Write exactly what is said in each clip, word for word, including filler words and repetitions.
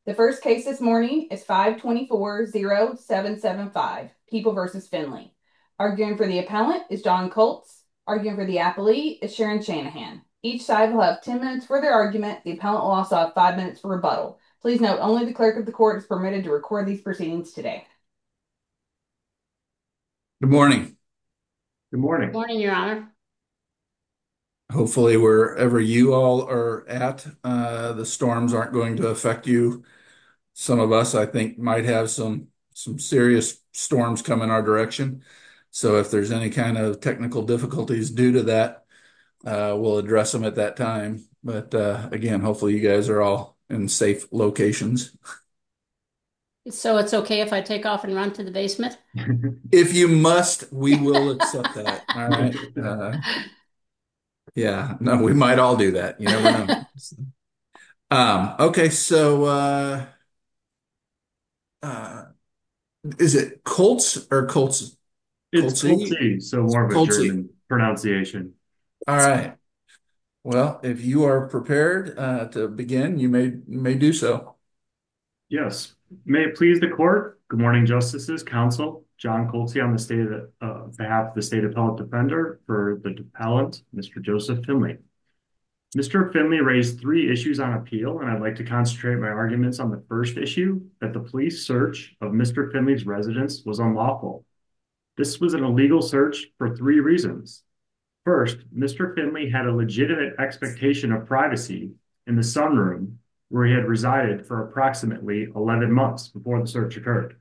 The first case this morning is five twenty-four oh seven seven five, People versus Finley. Arguing for the appellant is John Colts. Arguing for the appellee is Sharon Shanahan. Each side will have ten minutes for their argument. The appellant will also have five minutes for rebuttal. Please note, only the clerk of the court is permitted to record these proceedings today. Good morning. Good morning. Morning, Your Honor. Hopefully, wherever you all are at, uh, the storms aren't going to affect you. Some of us, I think, might have some some serious storms coming our direction. So if there's any kind of technical difficulties due to that, uh, we'll address them at that time. But uh, again, hopefully you guys are all in safe locations. So it's okay if I take off and run to the basement? If you must, we will accept that. All right. Uh, yeah, no, we might all do that. You never know. Um, okay, so uh, uh, is it Colts or Colts? It's Coltsy? Colty, so more of a Coltsy. German pronunciation. All right. Well, if you are prepared uh, to begin, you may may do so. Yes. May it please the court. Good morning, justices, counsel. John Colty on the state of the, uh, behalf of the state appellate defender for the appellant, Mister Joseph Finley. Mister Finley raised three issues on appeal, and I'd like to concentrate my arguments on the first issue, that the police search of Mister Finley's residence was unlawful. This was an illegal search for three reasons. First, Mister Finley had a legitimate expectation of privacy in the sunroom where he had resided for approximately eleven months before the search occurred.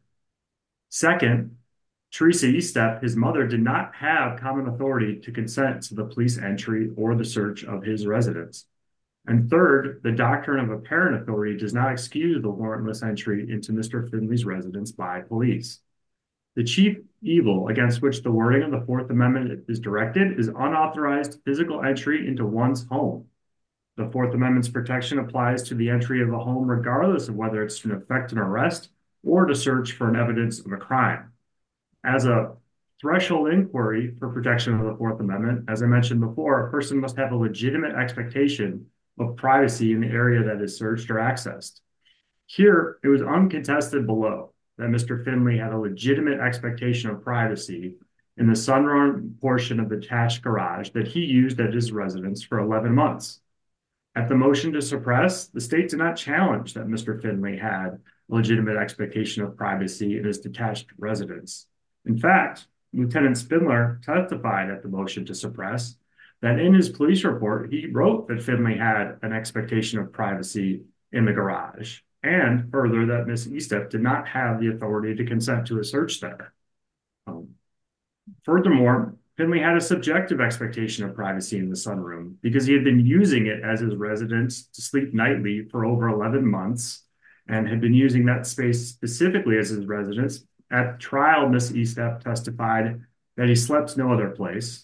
Second, Teresa Estep, his mother, did not have common authority to consent to the police entry or the search of his residence. And third, the doctrine of apparent authority does not excuse the warrantless entry into Mister Finley's residence by police. The chief evil against which the wording of the Fourth Amendment is directed is unauthorized physical entry into one's home. The Fourth Amendment's protection applies to the entry of a home regardless of whether it's to effect an arrest or to search for an evidence of a crime. As a threshold inquiry for protection of the Fourth Amendment, as I mentioned before, a person must have a legitimate expectation of privacy in the area that is searched or accessed. Here, it was uncontested below that Mister Finley had a legitimate expectation of privacy in the sunroom portion of the detached garage that he used at his residence for eleven months. At the motion to suppress, the state did not challenge that Mister Finley had a legitimate expectation of privacy in his detached residence. In fact, Lieutenant Spindler testified at the motion to suppress that in his police report, he wrote that Finley had an expectation of privacy in the garage, and further that Miss Estep did not have the authority to consent to a search there. Um, furthermore, Finley had a subjective expectation of privacy in the sunroom because he had been using it as his residence to sleep nightly for over eleven months and had been using that space specifically as his residence. At trial, Miss Estep testified that he slept no other place.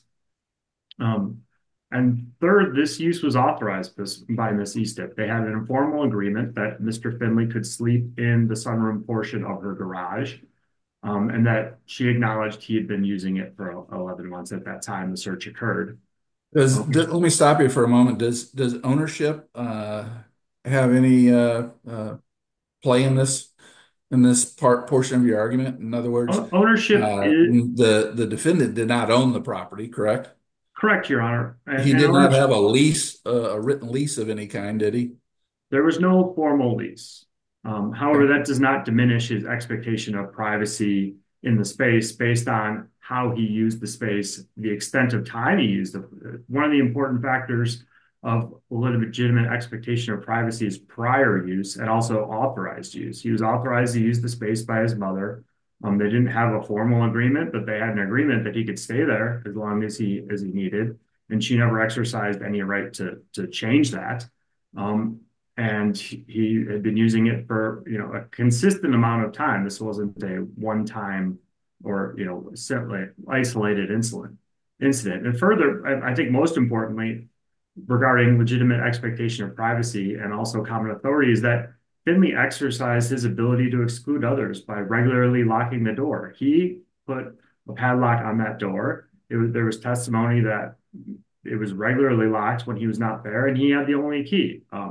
Um, and third, this use was authorized by Miss Estep. They had an informal agreement that Mister Finley could sleep in the sunroom portion of her garage, um, and that she acknowledged he had been using it for eleven months at that time the search occurred. Does, Um, let me stop you for a moment. Does does ownership uh, have any uh, uh, play in this in this part portion of your argument? In other words, ownership uh, is the the defendant did not own the property, correct? correct, Your Honor. And, He and did not ownership, have a lease, uh, a written lease of any kind, did he? there was no formal lease. Um, however, Okay. that does not diminish his expectation of privacy in the space based on how he used the space, the extent of time he used it. One of the important factors of a legitimate expectation of privacy is prior use and also authorized use. He was authorized to use the space by his mother. Um, they didn't have a formal agreement, but they had an agreement that he could stay there as long as he as he needed, and she never exercised any right to to change that. Um, and he had been using it for, you know, a consistent amount of time. This wasn't a one-time or, you know, simply isolated incident. Incident. And further, I, I think most importantly, regarding legitimate expectation of privacy and also common authority, is that Finley exercised his ability to exclude others by regularly locking the door. He put a padlock on that door. It was, there was testimony that it was regularly locked when he was not there, and he had the only key. Um,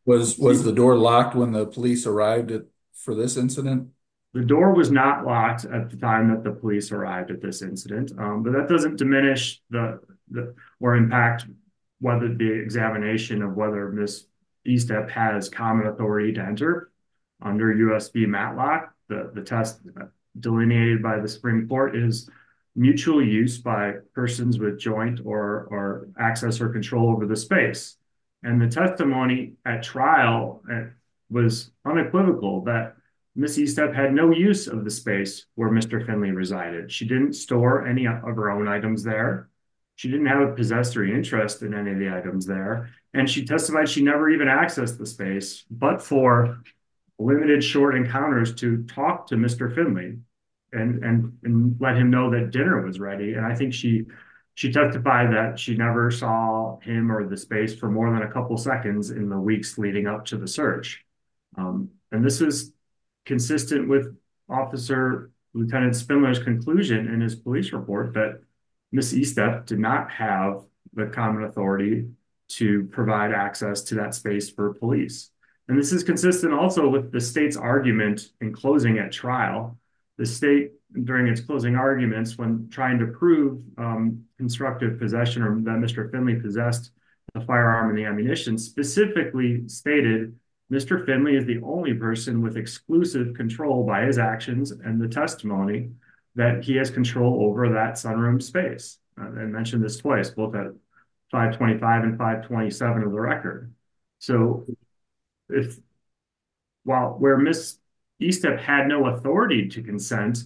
Was was the door locked when the police arrived at for this incident? The door was not locked at the time that the police arrived at this incident, um, but that doesn't diminish the, the or impact whether the examination of whether Miz Estep has common authority to enter under U S v. Matlock. The, the test delineated by the Supreme Court is mutual use by persons with joint or, or access or control over the space. And the testimony at trial was unequivocal that Miz Estep had no use of the space where Mister Finley resided. She didn't store any of her own items there. She didn't have a possessory interest in any of the items there. And she testified she never even accessed the space, but for limited short encounters to talk to Mister Finley and, and, and let him know that dinner was ready. And I think she she testified that she never saw him or the space for more than a couple seconds in the weeks leading up to the search. Um, and this was consistent with Officer Lieutenant Spindler's conclusion in his police report that Miz Estep did not have the common authority to provide access to that space for police. And this is consistent also with the state's argument in closing at trial. The state, during its closing arguments, when trying to prove um, constructive possession or that Mister Finley possessed the firearm and the ammunition, specifically stated Mister Finley is the only person with exclusive control by his actions and the testimony that he has control over that sunroom space. Uh, I mentioned this twice, both at five twenty-five and five twenty-seven of the record. So if, while where Miz Estep had no authority to consent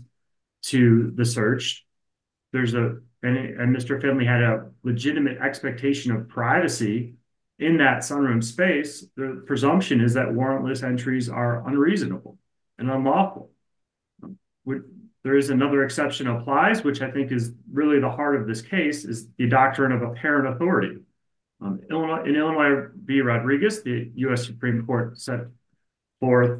to the search, there's a, and, and Mister Finley had a legitimate expectation of privacy in that sunroom space, the presumption is that warrantless entries are unreasonable and unlawful. There is another exception applies, which I think is really the heart of this case, is the doctrine of apparent authority. Um, Illinois, in Illinois v. Rodriguez, the U S Supreme Court set forth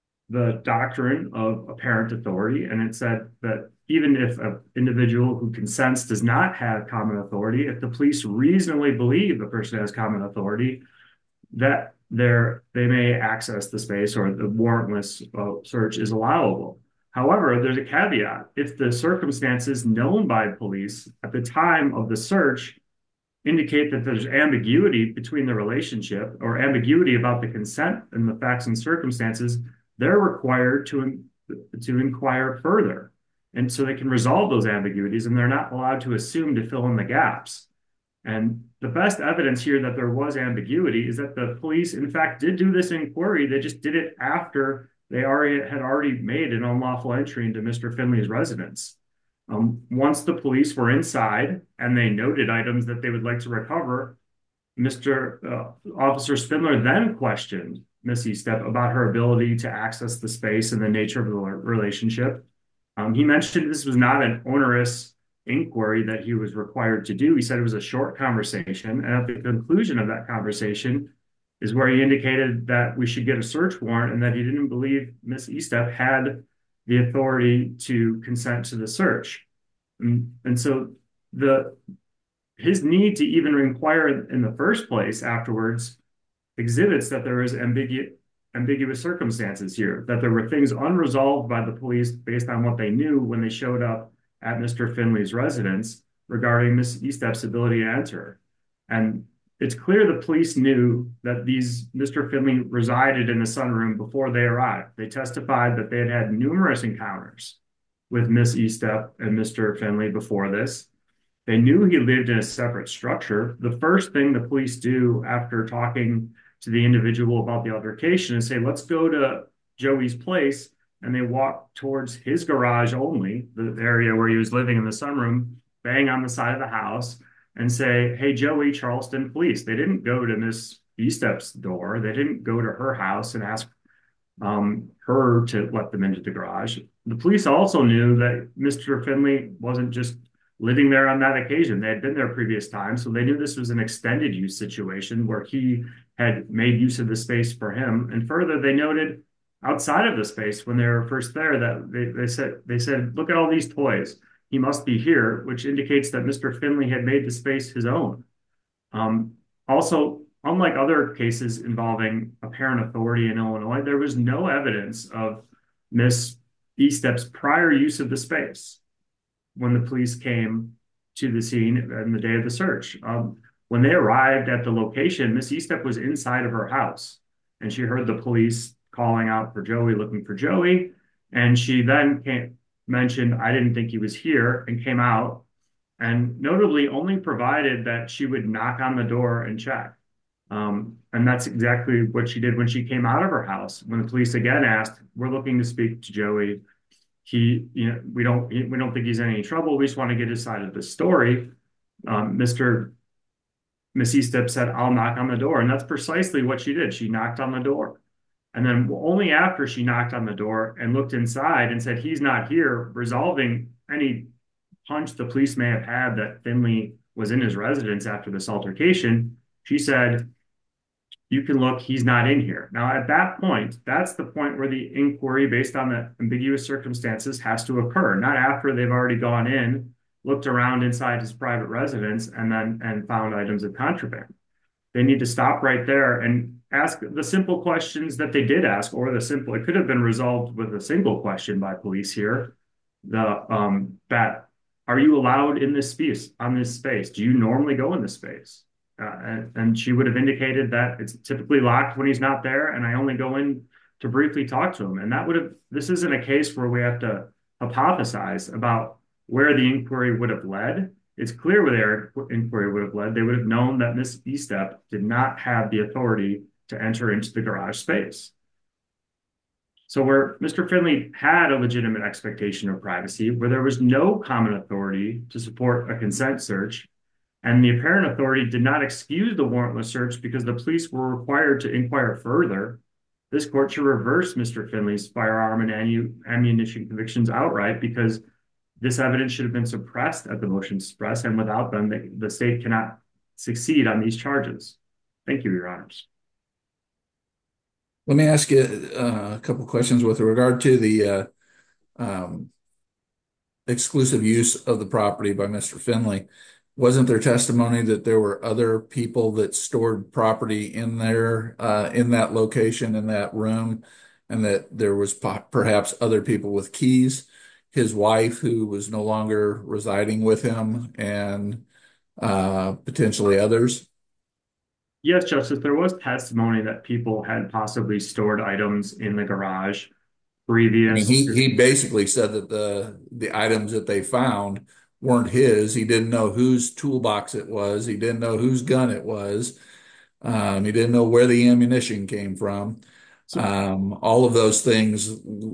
the doctrine of apparent authority, and it said that even if an individual who consents does not have common authority, if the police reasonably believe the person has common authority, that they may access the space or the warrantless uh, search is allowable. However, there's a caveat. If the circumstances known by police at the time of the search indicate that there's ambiguity between the relationship or ambiguity about the consent and the facts and circumstances, they're required to, to inquire further. And so they can resolve those ambiguities, and they're not allowed to assume to fill in the gaps. And the best evidence here that there was ambiguity is that the police, in fact, did do this inquiry. They just did it after they already had already made an unlawful entry into Mister Finley's residence. Um, once the police were inside and they noted items that they would like to recover, Mister Uh, Officer Spindler then questioned Miz Estep about her ability to access the space and the nature of the relationship. Um, he mentioned this was not an onerous inquiry that he was required to do. He said it was a short conversation. And at the conclusion of that conversation is where he indicated that we should get a search warrant and that he didn't believe Miz Estep had the authority to consent to the search. And, and so the his need to even inquire in the first place afterwards exhibits that there is ambigu ambiguous circumstances here, that there were things unresolved by the police based on what they knew when they showed up at Mister Finley's residence regarding Miz Estep's ability to enter. And it's clear the police knew that these Mister Finley resided in the sunroom before they arrived. They testified that they had had numerous encounters with Miz Estep and Mister Finley before this. They knew he lived in a separate structure. The first thing the police do after talking to the individual about the altercation is say, let's go to Joey's place. And they walk towards his garage only, the area where he was living in the sunroom, bang on the side of the house and say, hey, Joey, Charleston police. They didn't go to Miz Estep's door. They didn't go to her house and ask um, her to let them into the garage. The police also knew that Mister Finley wasn't just living there on that occasion. They had been there previous times, so they knew this was an extended use situation where he had made use of the space for him. And further, they noted outside of the space when they were first there that they, they said, they said, look at all these toys. He must be here, which indicates that Mister Finley had made the space his own. Um, also, unlike other cases involving apparent authority in Illinois, there was no evidence of Miss Estep's prior use of the space when the police came to the scene on the day of the search. Um, when they arrived at the location, Miss Estep was inside of her house, and she heard the police calling out for Joey, looking for Joey, and she then came, mentioned, "I didn't think he was here," and came out, and notably only provided that she would knock on the door and check. Um, and that's exactly what she did when she came out of her house. When the police again asked, "We're looking to speak to Joey. He, you know, we don't, we don't think he's in any trouble. We just want to get his side of the story." Um, Mister Miss Estep said, "I'll knock on the door," and that's precisely what she did. She knocked on the door, and then only after she knocked on the door and looked inside and said, "He's not here," resolving any hunch the police may have had that Finley was in his residence after this altercation, she said, "You can look, he's not in here." Now, at that point, that's the point where the inquiry based on the ambiguous circumstances has to occur, not after they've already gone in, looked around inside his private residence, and then and found items of contraband. They need to stop right there and ask the simple questions that they did ask, or the simple, it could have been resolved with a single question by police here. The um that are you allowed in this space on this space? Do you normally go in this space? Uh, and, and she would have indicated that it's typically locked when he's not there, and I only go in to briefly talk to him. And that would have, this isn't a case where we have to hypothesize about where the inquiry would have led. It's clear where their inquiry would have led. They would have known that Miss Estep did not have the authority to enter into the garage space. So where Mister Finley had a legitimate expectation of privacy, where there was no common authority to support a consent search, and the apparent authority did not excuse the warrantless search because the police were required to inquire further, this court should reverse Mister Finley's firearm and ammunition convictions outright, because this evidence should have been suppressed at the motion to suppress, and without them, the, the state cannot succeed on these charges. Thank you, Your Honors. Let me ask you uh, a couple questions with regard to the uh, um, exclusive use of the property by Mister Finley. Wasn't there testimony that there were other people that stored property in there, uh, in that location, in that room, and that there was perhaps other people with keys? His wife, who was no longer residing with him, and uh, potentially others? Yes, Justice, there was testimony that people had possibly stored items in the garage previous. I mean, he, he basically said that the the items that they found weren't his. He didn't know whose toolbox it was. He didn't know whose gun it was. Um, he didn't know where the ammunition came from. Um, all of those things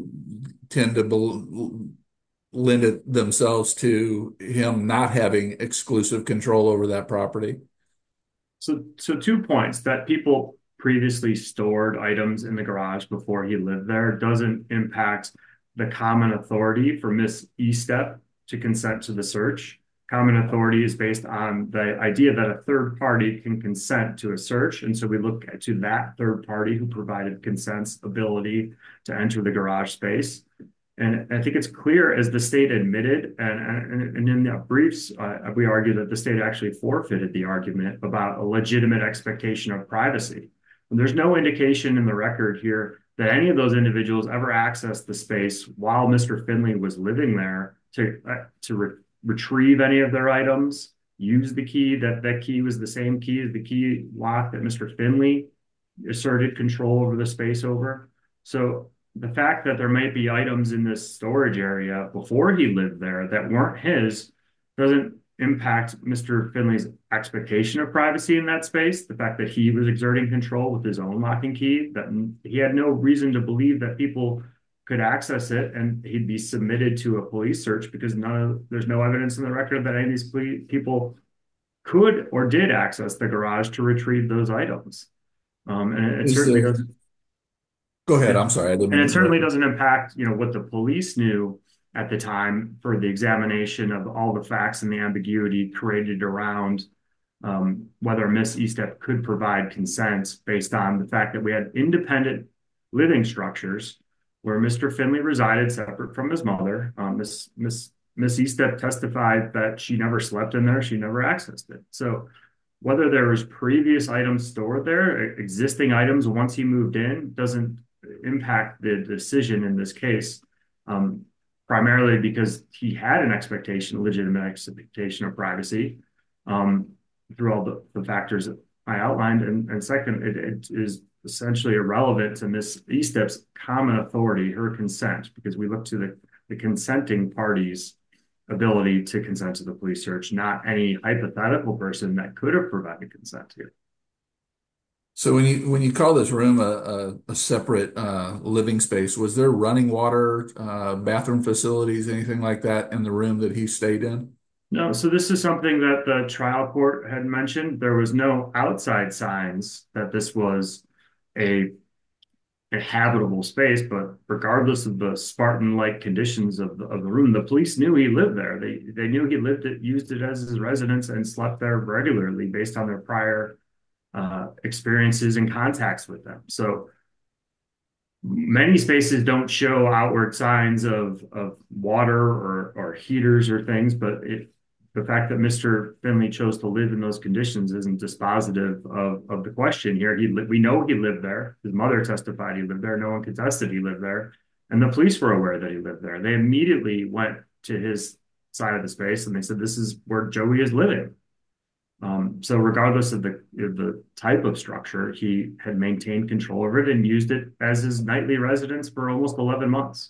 tend to be, lend it themselves to him not having exclusive control over that property. So, so two points: that people previously stored items in the garage before he lived there doesn't impact the common authority for Miss Estep to consent to the search. Common authority is based on the idea that a third party can consent to a search. And so we look to that third party who provided consent's ability to enter the garage space. And I think it's clear, as the state admitted, and, and, and in the briefs, uh, we argue that the state actually forfeited the argument about a legitimate expectation of privacy. And there's no indication in the record here that any of those individuals ever accessed the space while Mister Finley was living there to, uh, to re retrieve any of their items, use the key, that that key was the same key as the key lock that Mister Finley asserted control over the space over. So the fact that there might be items in this storage area before he lived there that weren't his doesn't impact Mister Finley's expectation of privacy in that space. The fact that he was exerting control with his own lock and key, that he had no reason to believe that people could access it and he'd be submitted to a police search, because none of, there's no evidence in the record that any of these people could or did access the garage to retrieve those items. Um, and it certainly there... doesn't. Go ahead. I'm sorry. I didn't and it certainly doesn't impact, you know, what the police knew at the time for the examination of all the facts and the ambiguity created around um, whether Miss Estep could provide consent, based on the fact that we had independent living structures where Mister Finley resided separate from his mother. Um, Miss Miss Miss Estep testified that she never slept in there. She never accessed it. So whether there was previous items stored there, existing items once he moved in, doesn't impact the decision in this case, um, primarily because he had an expectation, a legitimate expectation of privacy, um, through all the, the factors that I outlined. And, and second, it, it is essentially irrelevant to Miz Estep's common authority, her consent, because we look to the, the consenting parties' ability to consent to the police search, not any hypothetical person that could have provided consent here. So when you when you call this room a, a, a separate uh, living space, was there running water, uh, bathroom facilities, anything like that in the room that he stayed in? No, so this is something that the trial court had mentioned. There was no outside signs that this was a, a habitable space, but regardless of the Spartan-like conditions of the, of the room, the police knew he lived there. They they knew he lived it, used it as his residence, and slept there regularly based on their prior uh, experiences and contacts with them. So many spaces don't show outward signs of of water or or heaters or things, but it, the fact that Mister Finley chose to live in those conditions isn't dispositive of of the question here. He we know he lived there. His mother testified he lived there. No one contested he lived there, and the police were aware that he lived there. They immediately went to his side of the space and they said, "This is where Joey is living." Um, so regardless of the of the type of structure, he had maintained control over it and used it as his nightly residence for almost eleven months.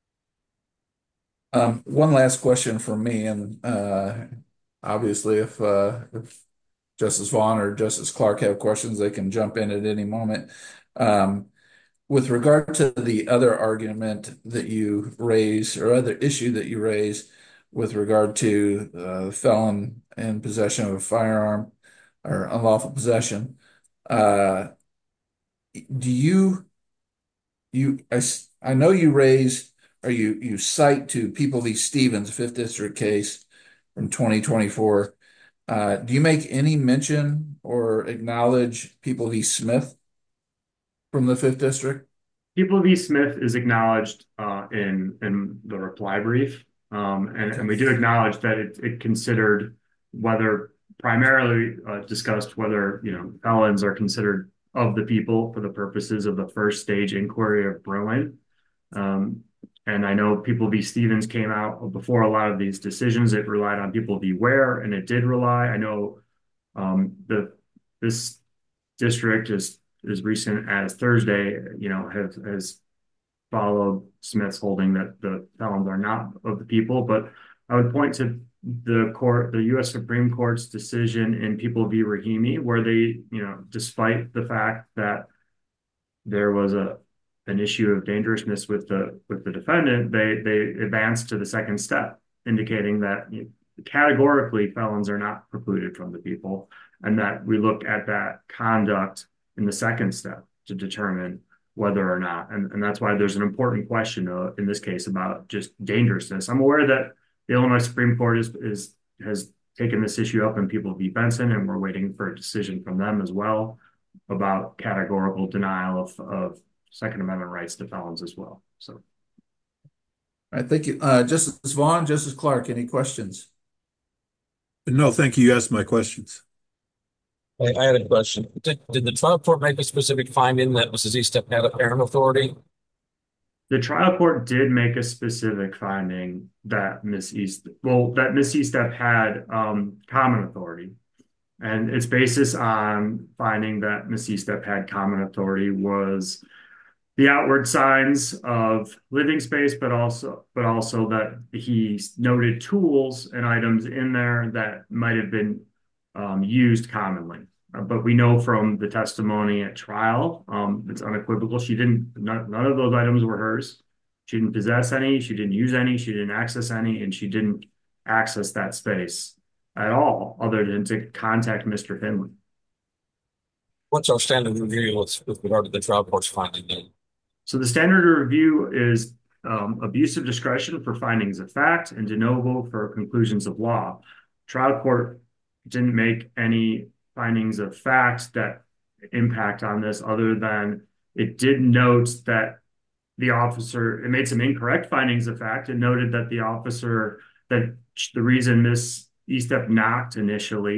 Um, one last question from me, and uh, obviously, if, uh, if Justice Vaughn or Justice Clark have questions, they can jump in at any moment. Um, with regard to the other argument that you raise, or other issue that you raise, with regard to uh, felon in possession of a firearm or unlawful possession, uh, do you you I, I know you raise or you you cite to People v. Stevens, fifth District case from twenty twenty-four. Uh, do you make any mention or acknowledge People v. Smith from the fifth District? People v. Smith is acknowledged uh, in in the reply brief, um, and, Okay. and we do acknowledge that it, it considered whether primarily uh, discussed whether you know felons are considered of the people for the purposes of the first stage inquiry of Bruin. Um, and I know People v. Stevens came out before a lot of these decisions. It relied on People v. Ware, and it did rely. I know um, the this district is as recent as Thursday, you know, has has followed Smith's holding that the felons are not of the people. But I would point to the court, the U S Supreme Court's decision in People v. Rahimi, where they, you know, despite the fact that there was a an issue of dangerousness with the with the defendant, they they advanced to the second step, indicating that you know, categorically felons are not precluded from the people, and that we look at that conduct in the second step to determine whether or not, and, and that's why there's an important question uh, in this case about just dangerousness. I'm aware that the Illinois Supreme Court is is has taken this issue up in People v. Benson, and we're waiting for a decision from them as well about categorical denial of, of Second Amendment rights to felons as well. So, I think uh, Justice Vaughn, Justice Clark, any questions? No, thank you. You asked my questions. I, I had a question. Did, did the trial court make a specific finding that Missus Estep had apparent authority? the trial court did make a specific finding that Miss East, well, that Miss Estep had um, common authority. And its basis on finding that Miss Estep had common authority was the outward signs of living space, but also but also that he noted tools and items in there that might have been um, used commonly. Uh, but we know from the testimony at trial, um, it's unequivocal. She didn't, none, none of those items were hers. She didn't possess any, she didn't use any, she didn't access any, and she didn't access that space at all, other than to contact Mister Finley. What's our standard review with, with regard to the trial court's finding then? So the standard of review is um, abuse of discretion for findings of fact and de novo for conclusions of law. Trial court didn't make any findings of fact that impact on this, other than it did note that the officer, it made some incorrect findings of fact and noted that the officer, that the reason Miss Estep knocked initially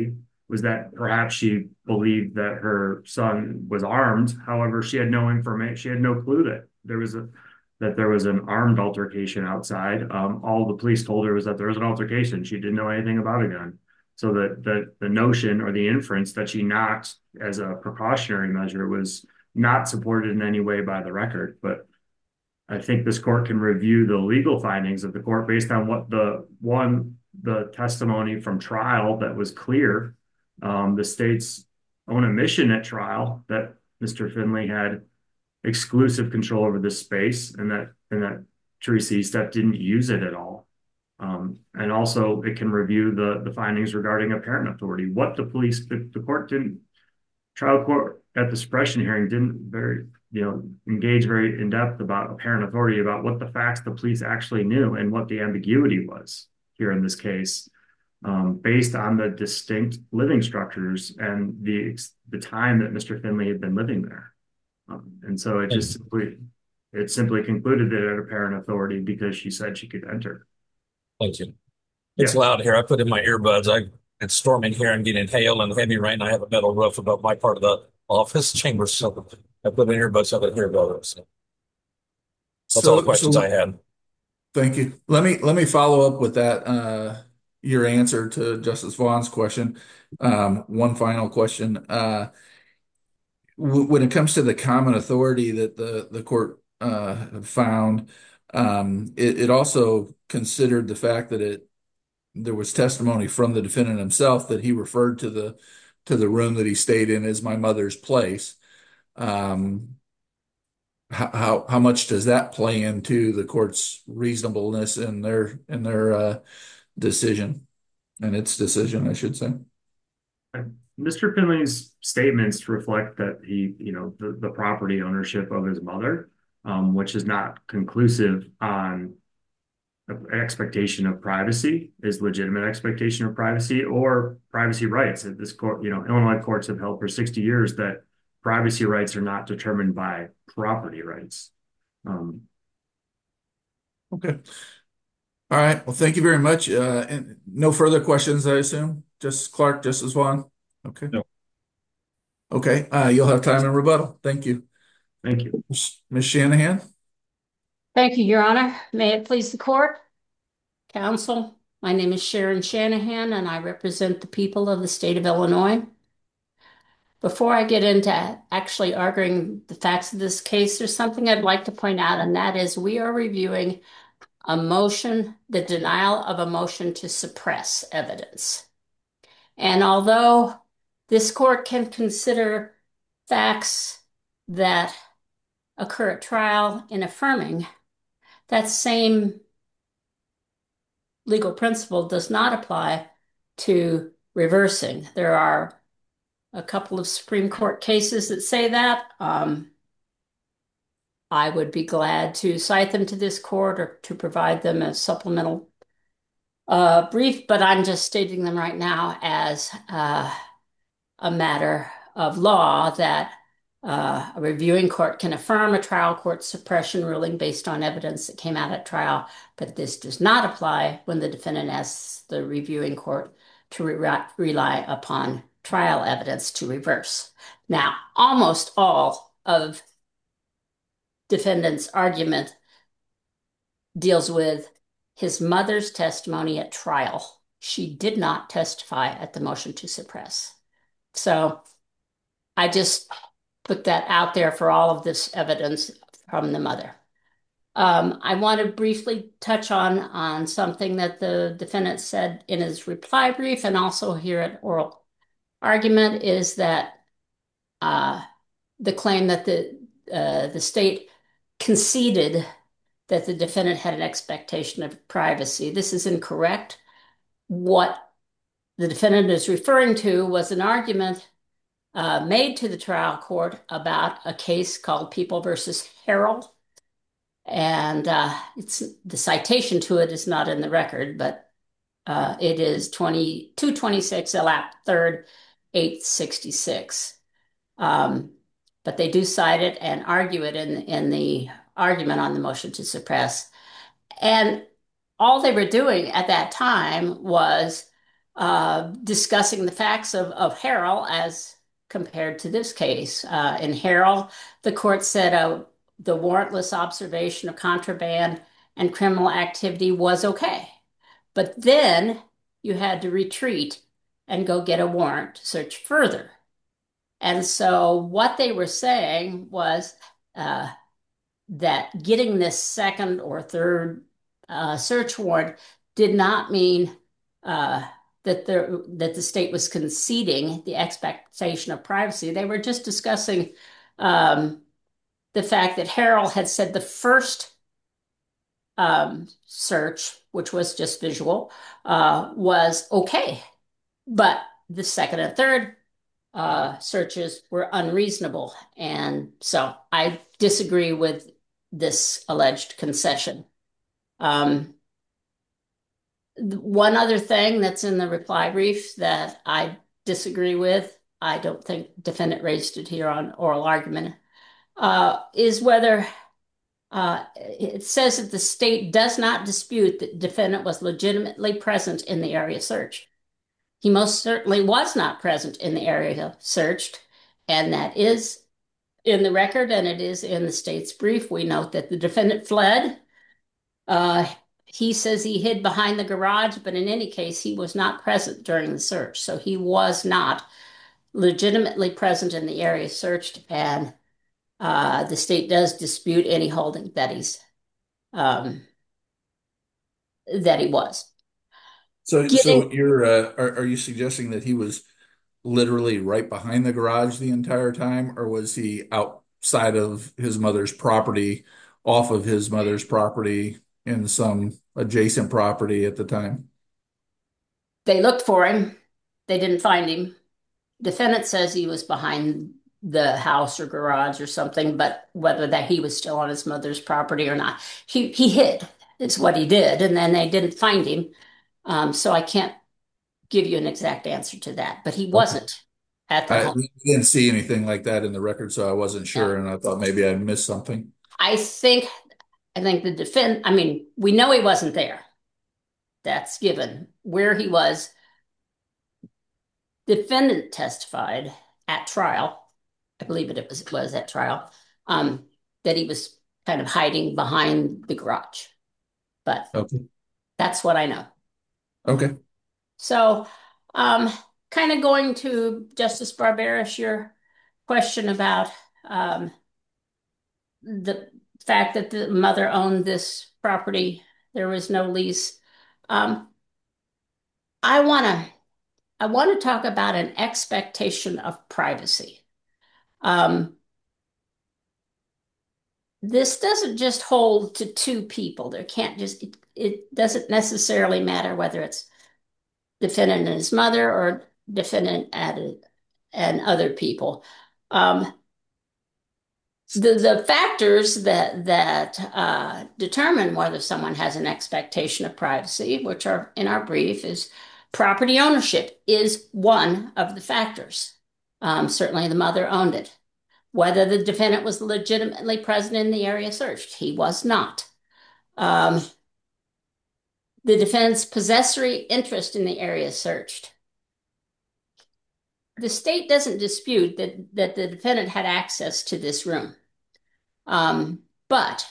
was that perhaps she believed that her son was armed. However, she had no information. She had no clue that there was a that there was an armed altercation outside. Um, all the police told her was that there was an altercation. She didn't know anything about a gun. So that the the notion or the inference that she knocked as a precautionary measure was not supported in any way by the record. But I think this court can review the legal findings of the court based on what the one, the testimony from trial that was clear, um, the state's own admission at trial that Mister Finley had exclusive control over this space and that and that Teresa Estep didn't use it at all. Um, and also it can review the the findings regarding apparent authority. What the police, the, the court didn't, trial court at the suppression hearing didn't very, you know, engage very in depth about apparent authority, about what the facts the police actually knew and what the ambiguity was here in this case, um, based on the distinct living structures and the the time that Mister Finley had been living there. Um, and so it just simply, it simply concluded that it had apparent authority because she said she could enter. Thank you. It's Yeah. loud here. I put in my earbuds. I It's storming here and getting hail and heavy rain. I have a metal roof above my part of the office chamber, so I put in earbuds so I can hear better. So that's all the So, questions so I had. thank you. Let me let me follow up with that, uh, your answer to Justice Vaughn's question. Um, one final question. Uh, w when it comes to the common authority that the the court uh, found, um, it, it also considered the fact that it there was testimony from the defendant himself that he referred to the to the room that he stayed in as my mother's place. Um, how how how much does that play into the court's reasonableness in their in their uh, decision and its decision, I should say? Mister Finley's statements reflect that he, you know, the, the property ownership of his mother, um, which is not conclusive on expectation of privacy, is legitimate expectation of privacy or privacy rights. At this court, you know, Illinois courts have held for sixty years that privacy rights are not determined by property rights. Um, Okay. All right. Well, thank you very much. Uh, and no further questions, I assume? Just Clark, Justice Vaughn? Okay. No. Okay. Uh, you'll have time in rebuttal. Thank you. Thank you. Miz Shanahan? Thank you, Your Honor. May it please the court, counsel. My name is Sharon Shanahan, and I represent the people of the state of Illinois. Before I get into actually arguing the facts of this case, there's something I'd like to point out, and that is we are reviewing a motion, the denial of a motion to suppress evidence. And although this court can consider facts that occur at trial in affirming, that same legal principle does not apply to reversing. There are a couple of Supreme Court cases that say that. Um, I would be glad to cite them to this court or to provide them as supplemental uh, brief, but I'm just stating them right now as uh, a matter of law that uh, a reviewing court can affirm a trial court suppression ruling based on evidence that came out at trial, but this does not apply when the defendant asks the reviewing court to re rely upon trial evidence to reverse. Now, almost all of defendant's argument deals with his mother's testimony at trial. She did not testify at the motion to suppress. So I just put that out there for all of this evidence from the mother. Um, I want to briefly touch on, on something that the defendant said in his reply brief and also here at oral argument is that uh, the claim that the, uh, the state conceded that the defendant had an expectation of privacy. This is incorrect. What the defendant is referring to was an argument uh, made to the trial court about a case called People versus Harrell. And uh, it's the citation to it is not in the record, but uh, it is two twenty-six L A P third eight sixty-six. Um, but they do cite it and argue it in, in the argument on the motion to suppress. And all they were doing at that time was uh, discussing the facts of, of Harrell as compared to this case. Uh, in Harrell, the court said uh, the warrantless observation of contraband and criminal activity was okay. But then you had to retreat and go get a warrant to search further. And so what they were saying was uh, that getting this second or third uh, search warrant did not mean uh, that the that the state was conceding the expectation of privacy. They were just discussing um, the fact that Harrell had said the first um, search, which was just visual, uh, was okay, but the second and third uh, searches were unreasonable, and so I disagree with this alleged concession. Um, one other thing that's in the reply brief that I disagree with, I don't think defendant raised it here on oral argument, uh, is whether uh, it says that the state does not dispute that defendant was legitimately present in the area searched. He most certainly was not present in the area searched, and that is in the record, and it is in the state's brief. We note that the defendant fled. Uh, he says he hid behind the garage, but in any case, he was not present during the search. So he was not legitimately present in the area searched, and uh, the state does dispute any holding that he's um, that he was. So, Getting, so you're uh, are, are you suggesting that he was literally right behind the garage the entire time, or was he outside of his mother's property, off of his mother's property in some adjacent property at the time? they looked for him. They didn't find him. Defendant says he was behind the house or garage or something, but whether that he was still on his mother's property or not, he he hid is what he did, and then they didn't find him. Um, so I can't give you an exact answer to that, but he Okay. wasn't at the I home. didn't see anything like that in the record, so I wasn't Yeah. sure, and I thought maybe I missed something. I think I think the defend. I mean, we know he wasn't there. That's given. Where he was, defendant testified at trial. I believe it was, it was at trial, um, that he was kind of hiding behind the garage. But Okay. that's what I know. Okay. So, um, kind of going to Justice Barberis, your question about um, the fact that the mother owned this property, there was no lease. Um, I want to I want to talk about an expectation of privacy. Um, this doesn't just hold to two people. There can't just, it, it doesn't necessarily matter whether it's defendant and his mother or defendant and, and other people. Um, the, the factors that, that uh, determine whether someone has an expectation of privacy, which are in our brief, is property ownership is one of the factors. Um, certainly the mother owned it. Whether the defendant was legitimately present in the area searched, he was not. Um, the defendant's possessory interest in the area searched. The state doesn't dispute that, that the defendant had access to this room. Um, but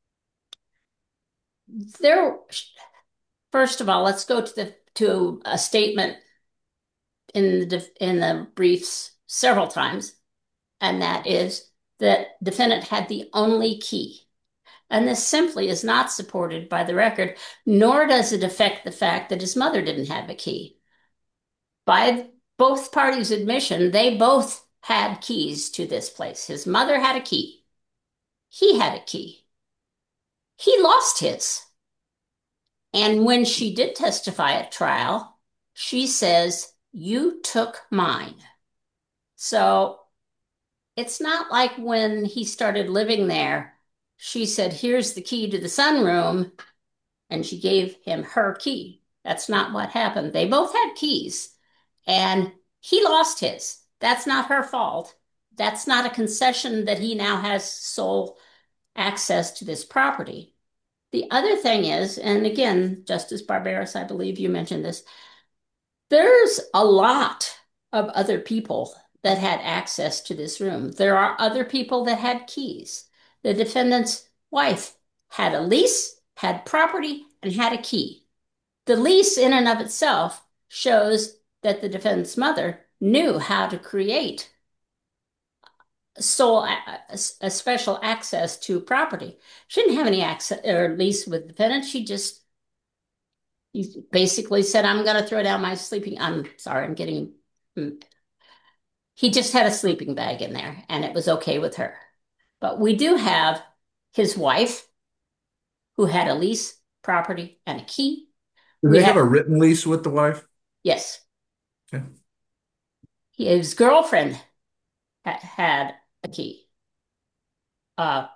there, first of all, let's go to the to a statement in the in the briefs several times, and that is that defendant had the only key. And this simply is not supported by the record, nor does it affect the fact that his mother didn't have a key. By both parties' admission, they both had keys to this place. His mother had a key. He had a key. He lost his. And when she did testify at trial, she says, "You took mine." So it's not like when he started living there, she said, "Here's the key to the sunroom," and she gave him her key. That's not what happened. They both had keys, and he lost his. That's not her fault. That's not a concession that he now has sole access to this property. The other thing is, and again, Justice Barberis, I believe you mentioned this, There's a lot of other people that had access to this room. There are other people that had keys. The defendant's wife had a lease, had property, and had a key. The lease, in and of itself, shows that the defendant's mother knew how to create sole a, a special access to property. She didn't have any access or lease with the defendant. She just he basically said, I'm going to throw down my sleeping. I'm sorry, I'm getting. He just had a sleeping bag in there and it was okay with her. But we do have his wife who had a lease, property, and a key. Do We they have have- a written lease with the wife? Yes. Okay. His girlfriend ha- had a key. Uh,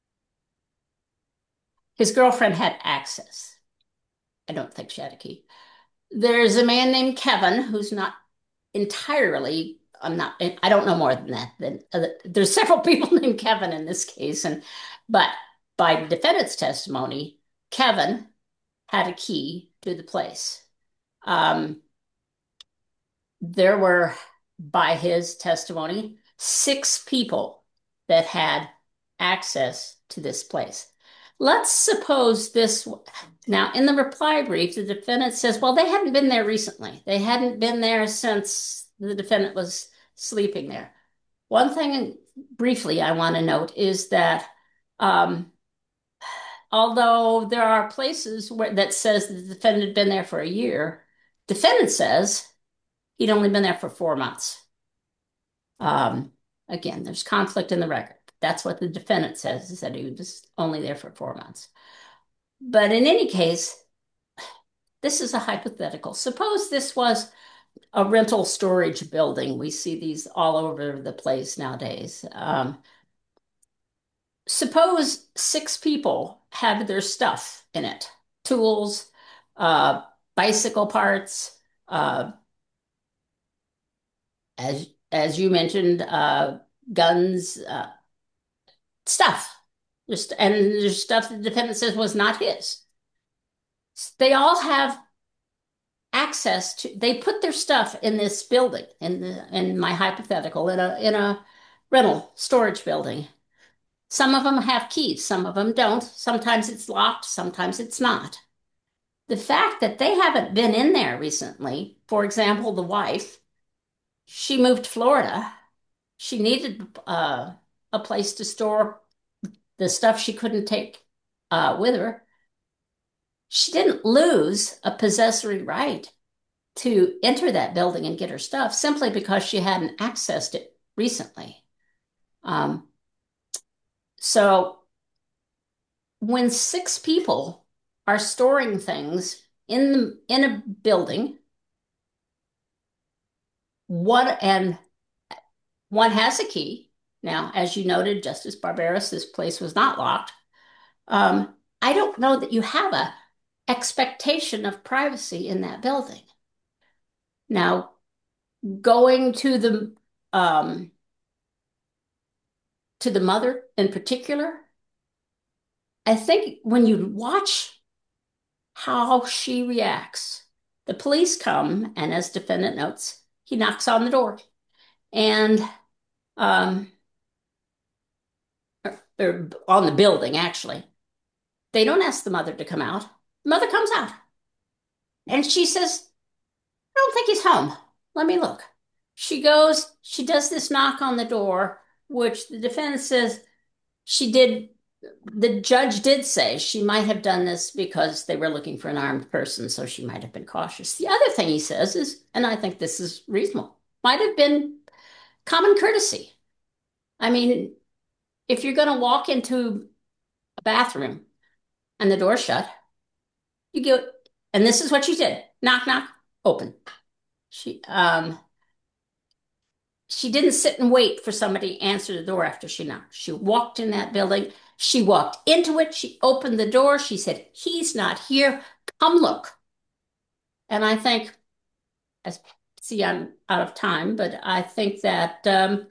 his girlfriend had access. I don't think she had a key. There's a man named Kevin who's not entirely, I'm not, I don't know more than that. Then uh, there's several people named Kevin in this case, and but by the defendant's testimony, Kevin had a key to the place. Um, there were, by his testimony, six people that had access to this place. Let's suppose this, now in the reply brief, the defendant says, well, they hadn't been there recently. They hadn't been there since the defendant was sleeping there. One thing briefly I want to note is that um, although there are places where that says the defendant had been there for a year, defendant says he'd only been there for four months. Um, again, there's conflict in the record. That's what the defendant says, is that he was only there for four months. But in any case, this is a hypothetical. Suppose this was a rental storage building. We see these all over the place nowadays. Um, suppose six people have their stuff in it, tools, uh, bicycle parts, uh, as as you mentioned, uh, guns, uh, stuff. Just and there's stuff the defendant says was not his. They all have access to. They put their stuff in this building, in the in my hypothetical, in a in a rental storage building. Some of them have keys, some of them don't. Sometimes it's locked, sometimes it's not. The fact that they haven't been in there recently, for example, the wife, she moved to Florida. She needed uh, a place to store the stuff she couldn't take uh, with her. She didn't lose a possessory right to enter that building and get her stuff simply because she hadn't accessed it recently. Um, so when six people are storing things in the, in a building, one and one has a key. Now, as you noted, Justice Barberos, this place was not locked. Um, I don't know that you have a expectation of privacy in that building. Now, going to the um, to the mother in particular, I think when you watch how she reacts, the police come, and as defendant notes, he knocks on the door, and um, or, or on the building actually. They don't ask the mother to come out. The mother comes out, and she says, I don't think he's home. Let me look. She goes, she does this knock on the door, which the defense says she did, the judge did say she might have done this because they were looking for an armed person, so she might have been cautious. The other thing he says is, and I think this is reasonable, might have been common courtesy. I mean, if you're going to walk into a bathroom and the door's shut, you go, and this is what she did. Knock, knock, open. She um she didn't sit and wait for somebody to answer the door after she knocked. She walked in that building. She walked into it. She opened the door. She said, he's not here. Come look. And I think, I see I'm out of time, but I think that um,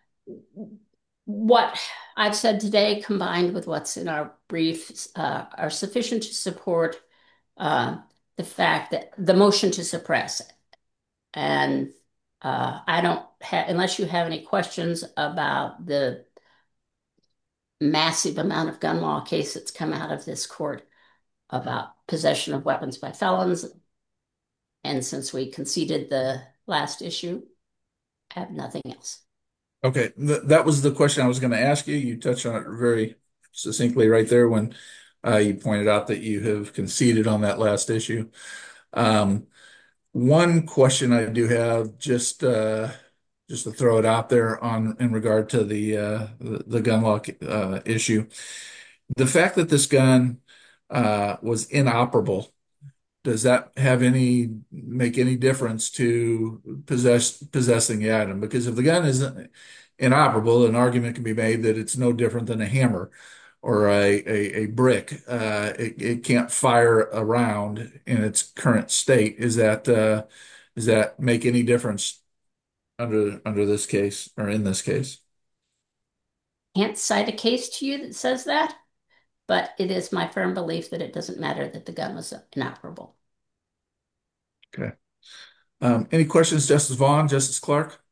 what I've said today, combined with what's in our briefs, uh, are sufficient to support uh, the fact that the motion to suppress And uh, I don't have, unless you have any questions about the massive amount of gun law case that's come out of this court about possession of weapons by felons. And since we conceded the last issue, I have nothing else. Okay, th that was the question I was going to ask you. You touched on it very succinctly right there when uh, you pointed out that you have conceded on that last issue. Um, one question I do have, just uh, just to throw it out there on in regard to the uh, the, the gun law uh, issue, the fact that this gun uh, was inoperable, does that have any make any difference to possess possessing the item? Because if the gun isn't inoperable, an argument can be made that it's no different than a hammer or a a, a brick. Uh, it, it can't fire a round in its current state. Is that uh, does that make any difference under under this case or in this case? Can't cite a case to you that says that, but it is my firm belief that it doesn't matter that the gun was inoperable. Okay. Um, any questions, Justice Vaughn, Justice Clark?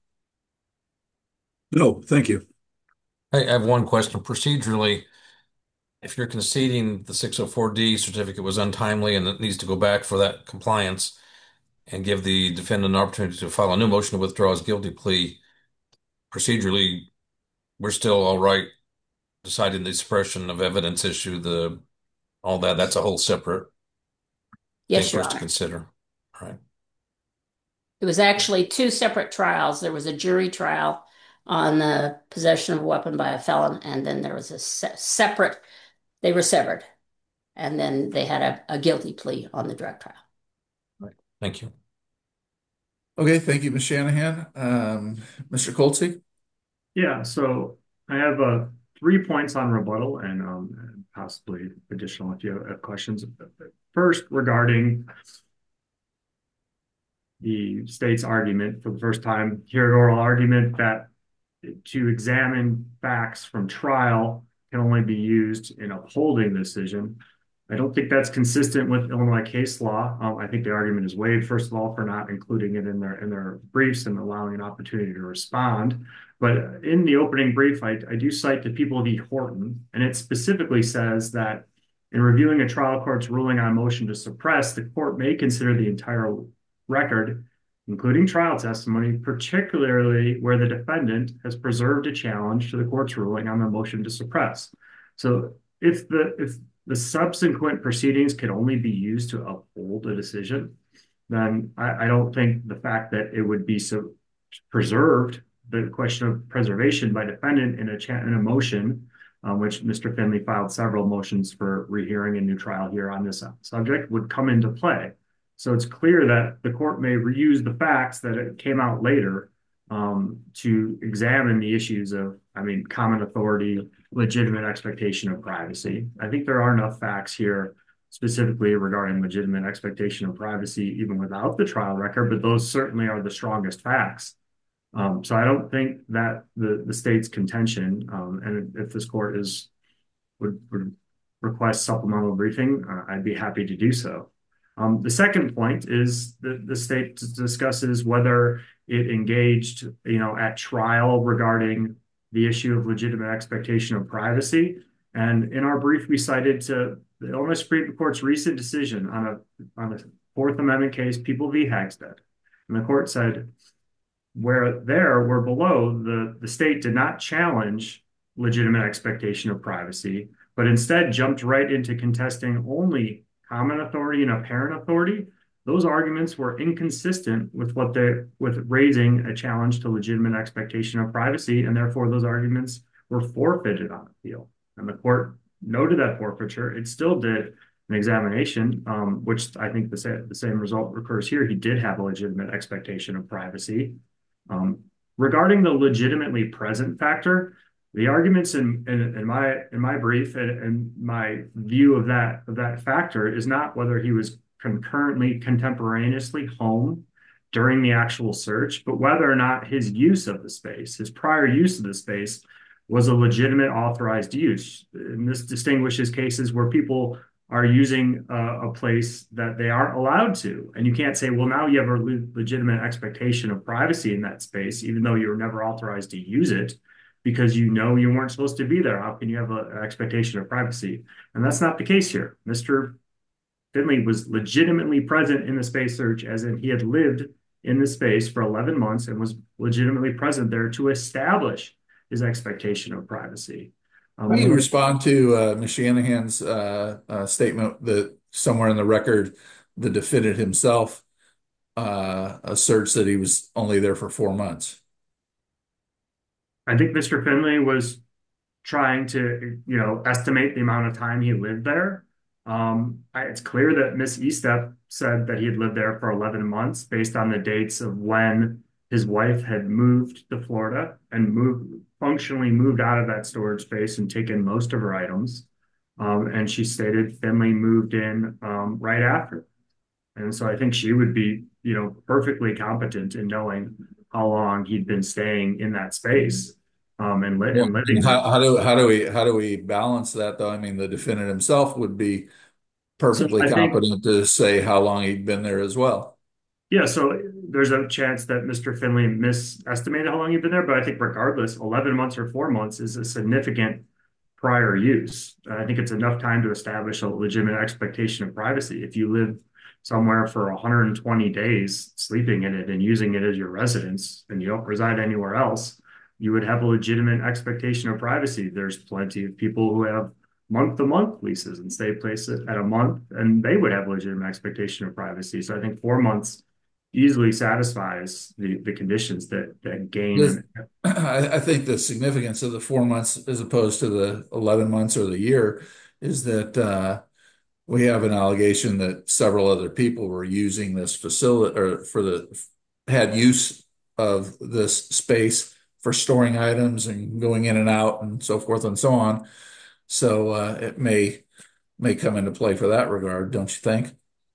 No, thank you. I have one question. Procedurally, if you're conceding the six oh four D certificate was untimely and it needs to go back for that compliance and give the defendant an opportunity to file a new motion to withdraw his guilty plea, procedurally, we're still all right deciding the suppression of evidence issue, the all that. That's a whole separate Yes, thing for Your us to Honor. consider. All right. It was actually two separate trials. There was a jury trial on the possession of a weapon by a felon, and then there was a se separate, they were severed. And then they had a, a guilty plea on the drug trial. Right. Thank you. Okay, thank you, Miz Shanahan. Um, Mister Coltsy? Yeah, so I have uh, three points on rebuttal and, um, and possibly additional if you have, have questions. First, regarding the state's argument for the first time, here at oral argument, that to examine facts from trial can only be used in upholding the decision. I don't think that's consistent with Illinois case law. Um, I think the argument is waived, first of all, for not including it in their in their briefs and allowing an opportunity to respond. But in the opening brief, I, I do cite the People v. Horton, and it specifically says that in reviewing a trial court's ruling on a motion to suppress, the court may consider the entire record, including trial testimony, particularly where the defendant has preserved a challenge to the court's ruling on the motion to suppress. So if the if the subsequent proceedings can only be used to uphold a decision, then I, I don't think the fact that it would be so preserved, the question of preservation by defendant in a chat in a motion, um, which Mister Finley filed several motions for rehearing a new trial here on this subject, would come into play. So it's clear that the court may reuse the facts that it came out later um, to examine the issues of, I mean, common authority, legitimate expectation of privacy. I think there are enough facts here specifically regarding legitimate expectation of privacy, even without the trial record, but those certainly are the strongest facts. Um, so I don't think that the, the state's contention, um, and if this court is would, would request supplemental briefing, uh, I'd be happy to do so. Um, the second point is that the state discusses whether it engaged, you know, at trial regarding the issue of legitimate expectation of privacy. And in our brief, we cited to the Illinois Supreme Court's recent decision on a on a Fourth Amendment case, People v. Hagstead. And the court said, where there, where below, the, the state did not challenge legitimate expectation of privacy, but instead jumped right into contesting only common authority and apparent authority. Those arguments were inconsistent with what they with raising a challenge to legitimate expectation of privacy, and therefore those arguments were forfeited on appeal. And the court noted that forfeiture. It still did an examination, um, which I think the, sa the same result occurs here. He did have a legitimate expectation of privacy. Um, regarding the legitimately present factor, the arguments in, in, in my in my brief and, and my view of that of that factor is not whether he was concurrently, contemporaneously home during the actual search, but whether or not his use of the space, his prior use of the space, was a legitimate authorized use. And this distinguishes cases where people are using a, a place that they aren't allowed to. And you can't say, well, now you have a le legitimate expectation of privacy in that space, even though you were never authorized to use it because you know you weren't supposed to be there. How can you have a, an expectation of privacy? And that's not the case here. Mister Finley was legitimately present in the space search, as in he had lived in the space for eleven months and was legitimately present there to establish his expectation of privacy. How do you respond to uh, Miz Shanahan's uh, uh, statement that somewhere in the record, the defendant himself uh, asserts that he was only there for four months? I think Mister Finley was trying to, you know, estimate the amount of time he lived there. Um, I, it's clear that Miss Estep said that he had lived there for eleven months based on the dates of when his wife had moved to Florida and moved, functionally moved out of that storage space and taken most of her items. Um, and she stated Finley moved in um, right after. And so I think she would be, you know, perfectly competent in knowing how long he'd been staying in that space um, and, li Well, and living and there. how, how do how do we how do we balance that though? I mean, the defendant himself would be So perfectly I think, competent to say how long he'd been there as well. yeah, so there's a chance that Mister Finley misestimated how long he'd been there, but I think regardless, eleven months or four months is a significant prior use. I think it's enough time to establish a legitimate expectation of privacy. If you live somewhere for one hundred twenty days sleeping in it and using it as your residence and you don't reside anywhere else, you would have a legitimate expectation of privacy. There's plenty of people who have month-to-month leases and stay places at a month, and they would have a legitimate expectation of privacy. So I think four months easily satisfies the, the conditions that, that gain. This, An, I, I think the significance of the four months as opposed to the eleven months or the year is that uh, we have an allegation that several other people were using this facility or for the had use of this space for storing items and going in and out and so forth and so on. So uh, it may may come into play for that regard, don't you think?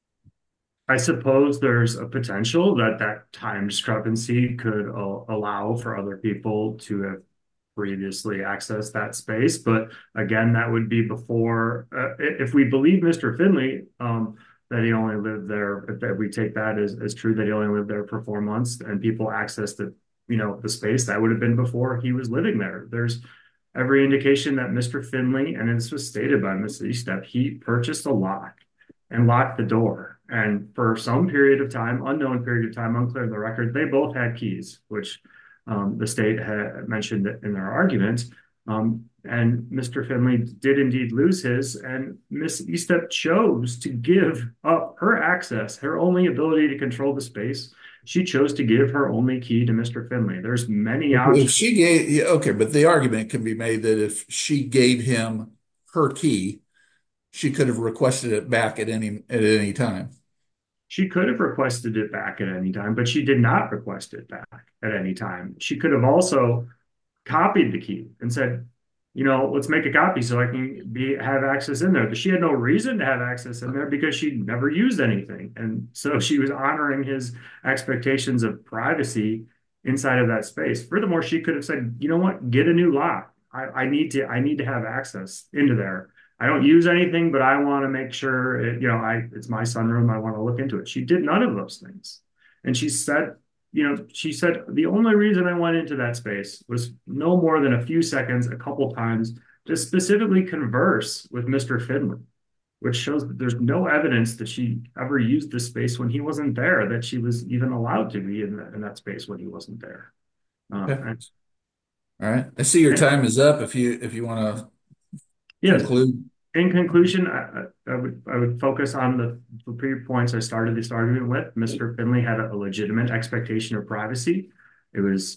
I suppose there's a potential that that time discrepancy could uh, allow for other people to have previously accessed that space. But again, that would be before, uh, if we believe Mister Finley, um, that he only lived there, if that we take that as, as true, that he only lived there for four months and people accessed the, you know, the space, that would have been before he was living there. There's every indication that Mister Finley, and this was stated by Miss Estep, he purchased a lock and locked the door. And for some period of time, unknown period of time, unclear in the record, they both had keys, which um, the state had mentioned in their argument. Um, and Mister Finley did indeed lose his, and Miss Estep chose to give up her access, her only ability to control the space. She chose to give her only key to Mister Finley. There's many If options. she gave, yeah, okay, but the argument can be made that if she gave him her key, she could have requested it back at any at any time. She could have requested it back at any time, but she did not request it back at any time. She could have also copied the key and said, you know, let's make a copy so I can be have access in there. But she had no reason to have access in there because she never used anything. And so she was honoring his expectations of privacy inside of that space. Furthermore, she could have said, you know what, get a new lock. I, I need to I need to have access into there. I don't use anything, but I want to make sure it, you know, I it's my sunroom. I want to look into it. She did none of those things. And she said, you know, she said, the only reason I went into that space was no more than a few seconds, a couple times, to specifically converse with Mister Finley, which shows that there's no evidence that she ever used this space when he wasn't there, that she was even allowed to be in that, in that space when he wasn't there. Uh, Okay. and, All right. I see your and, time is up. If you if you want to yes, conclude. in conclusion, I, I would I would focus on the, the three points I started this argument with. Mister Finley had a, a legitimate expectation of privacy. It was,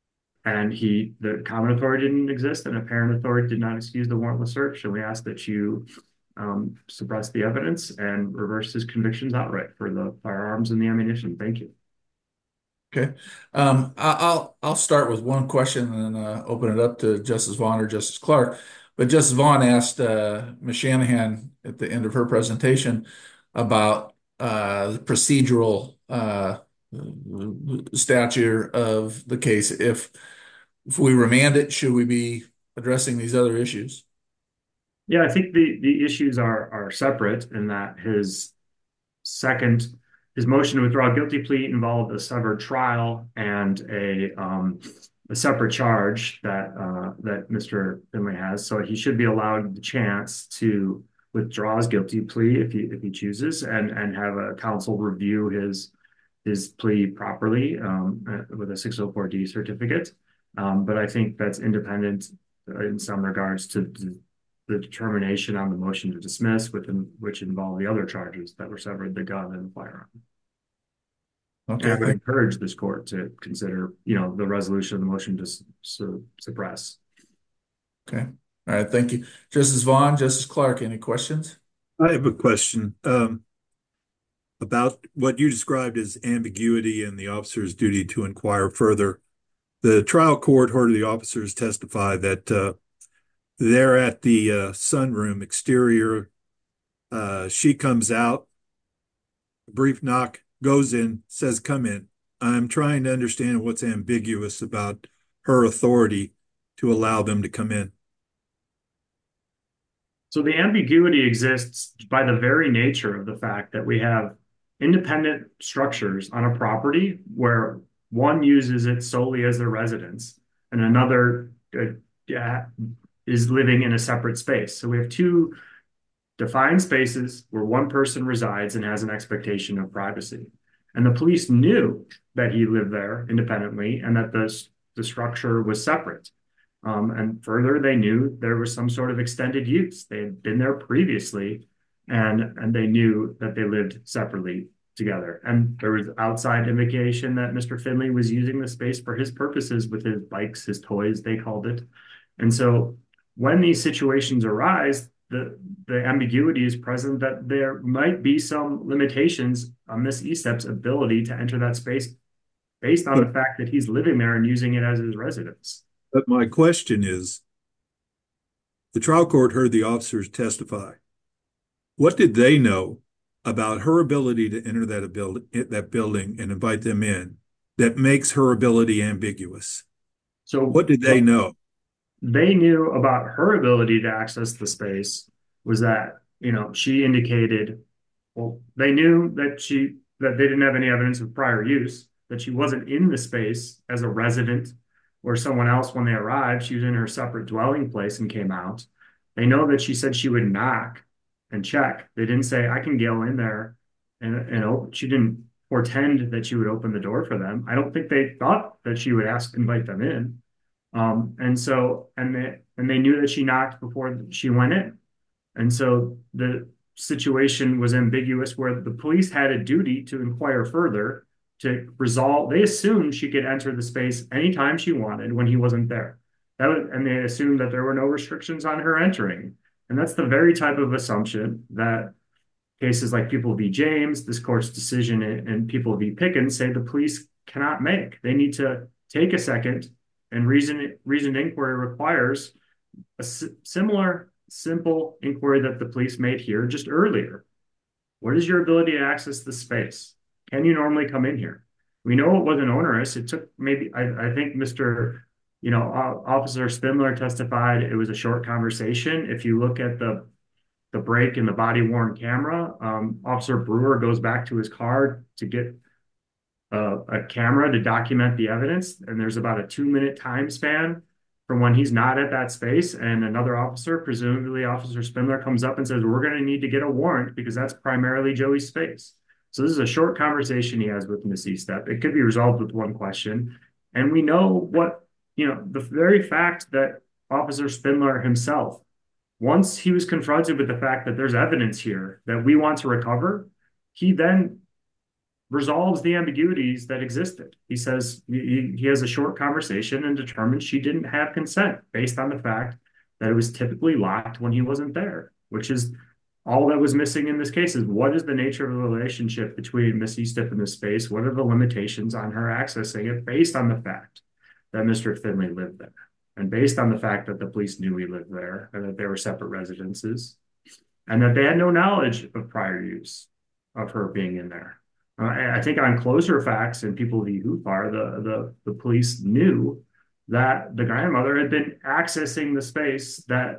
and he the common authority didn't exist, and apparent authority did not excuse the warrantless search. And we ask that you um, suppress the evidence and reverse his convictions outright for the firearms and the ammunition. Thank you. Okay. Um, I, I'll I'll start with one question and then uh, open it up to Justice Vaughn or Justice Clark. But Justice Vaughn asked uh, Miz Shanahan at the end of her presentation about uh, the procedural uh, stature of the case. If if we remand it, should we be addressing these other issues? Yeah, I think the the issues are are separate in that his second his motion to withdraw a guilty plea involved a severed trial and a um a separate charge that uh that Mister Finley has. So he should be allowed the chance to withdraw his guilty plea if he if he chooses and and have a counsel review his his plea properly um, uh, with a six oh four D certificate. Um, but I think that's independent in some regards to, to the determination on the motion to dismiss, within, which involve the other charges that were severed, the gun and the firearm. And I Okay, would thank, encourage this court to consider, you know, the resolution of the motion to su suppress. okay. All right, thank you. Justice Vaughn, Justice Clark, any questions? I have a question um, about what you described as ambiguity in the officer's duty to inquire further. The trial court heard the officers testify that uh, they're at the uh, sunroom exterior. Uh, she comes out, brief knock, goes in, says, "Come in." I'm trying to understand what's ambiguous about her authority to allow them to come in. So the ambiguity exists by the very nature of the fact that we have independent structures on a property where one uses it solely as their residence and another uh, is living in a separate space. So we have two defined spaces where one person resides and has an expectation of privacy. And the police knew that he lived there independently and that the, the structure was separate. Um, and further, they knew there was some sort of extended use. They had been there previously, and and they knew that they lived separately together. And there was outside indication that Mister Finley was using the space for his purposes with his bikes, his toys, they called it. And so when these situations arise, the the ambiguity is present that there might be some limitations on Miss Estep's ability to enter that space based on But, the fact that he's living there and using it as his residence. but my question is, the trial court heard the officers testify. What did they know about her ability to enter that, build, that building and invite them in that makes her ability ambiguous? So What did they what know? they knew about her ability to access the space was that, you know, she indicated, well, they knew that she that they didn't have any evidence of prior use, that she wasn't in the space as a resident or someone else when they arrived. She was in her separate dwelling place and came out. They know that she said she would knock and check. They didn't say, I can go in there and, and open. She didn't portend that she would open the door for them. I don't think they thought that she would ask, invite them in. Um, and so, and they, and they knew that she knocked before she went in. And so the situation was ambiguous where the police had a duty to inquire further to resolve. They assumed she could enter the space anytime she wanted when he wasn't there. That was, and they assumed that there were no restrictions on her entering. And that's the very type of assumption that cases like People v. James, this court's decision, and People v. Pickens say the police cannot make. They need to take a second, and reason reasoned inquiry requires a similar simple inquiry that the police made here just earlier. What is your ability to access the space? Can you normally come in here? We know it wasn't onerous. It took maybe, I, I think Mister You know, Officer Spindler testified it was a short conversation. If you look at the the break in the body worn camera, um, Officer Brewer goes back to his car to get a, a camera to document the evidence. And there's about a two minute time span from when he's not at that space. And another officer, presumably Officer Spindler, comes up and says, we're going to need to get a warrant because that's primarily Joey's space. So this is a short conversation he has with Miss Estep. It could be resolved with one question. And we know what, you know, the very fact that Officer Spindler himself, once he was confronted with the fact that there's evidence here that we want to recover, he then resolves the ambiguities that existed. He says he, he has a short conversation and determines she didn't have consent based on the fact that it was typically locked when he wasn't there, which is all that was missing in this case. Is what is the nature of the relationship between Miss Estep and this space? What are the limitations on her accessing it based on the fact that Mister Finley lived there? And based on the fact that the police knew he lived there and that they were separate residences and that they had no knowledge of prior use of her being in there. Uh, I think on closer facts and People v. Hoopar, the, the, the police knew that the grandmother had been accessing the space that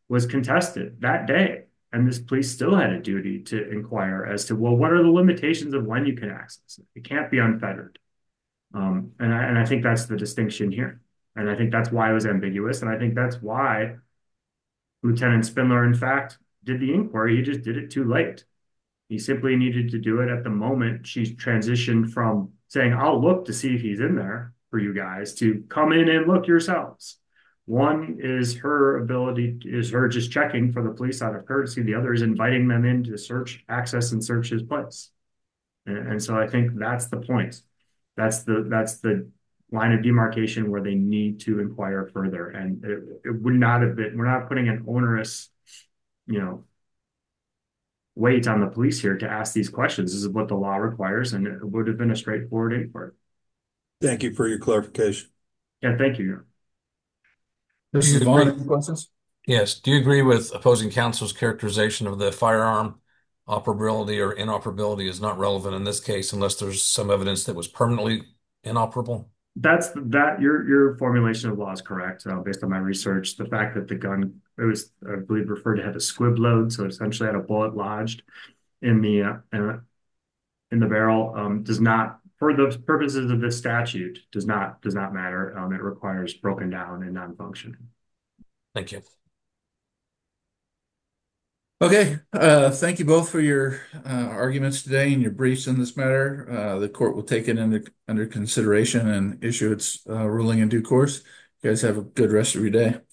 was contested that day. And this police still had a duty to inquire as to, well, what are the limitations of when you can access it? It can't be unfettered. Um, and, I, and I think that's the distinction here. And I think that's why it was ambiguous. And I think that's why Lieutenant Spindler, in fact, did the inquiry. He just did it too late. He simply needed to do it at the moment she transitioned from saying, I'll look to see if he's in there for you guys, to come in and look yourselves. One is her ability, is her just checking for the police out of courtesy. The other is inviting them in to search, access and search his place. And, and so I think that's the point. That's the, that's the line of demarcation where they need to inquire further. And it, it would not have been, we're not putting an onerous, you know, weight on the police here to ask these questions. This is what the law requires, and it would have been a straightforward inquiry. Thank you for your clarification. Yeah, thank you. Mister Vaughn, any questions? Yes. Do you agree with opposing counsel's characterization of the firearm operability or inoperability is not relevant in this case unless there's some evidence that was permanently inoperable? That's that your your formulation of law is correct. Uh, based on my research, the fact that the gun, it was, I believe, referred to had a squib load, so it essentially had a bullet lodged in the uh, in, in the barrel, um, does not, for the purposes of this statute, does not does not matter. Um, it requires broken down and non-functioning. Thank you. Okay, uh, thank you both for your uh, arguments today and your briefs in this matter. Uh, the court will take it under, under consideration and issue its uh, ruling in due course. You guys have a good rest of your day.